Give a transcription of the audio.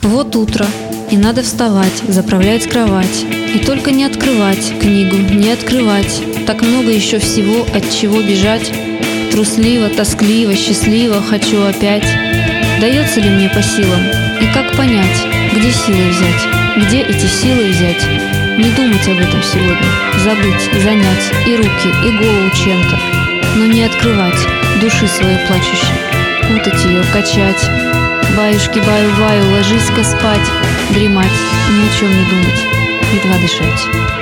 Вот утро, и надо вставать, заправлять кровать. И только не открывать книгу, не открывать. Так много еще всего, от чего бежать. Трусливо, тоскливо, счастливо хочу опять. Дается ли мне по силам? И как понять, где силы взять? Где эти силы взять? Не думать об этом сегодня, забыть, занять и руки, и голову чем-то. Но не открывать души своей плачущей, путать ее, качать. Баюшки, баю-баю, ложись-ка спать, дремать, ни о чем не думать, едва дышать.